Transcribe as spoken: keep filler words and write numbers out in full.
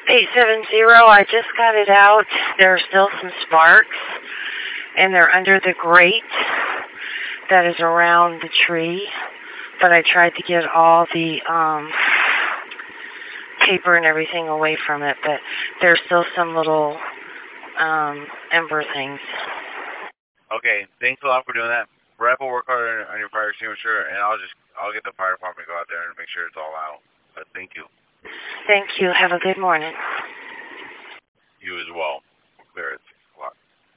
eight seven zero, I just got it out. There are still some sparks, and they're under the grate that is around the tree. But I tried to get all the um, paper and everything away from it, but there's still some little um, ember things. Okay, thanks a lot for doing that. Brett will work hard on your fire extinguisher, and I'll just I'll get the fire department to go out there and make sure it's all out. But thank you. Thank you. Have a good morning. You as well.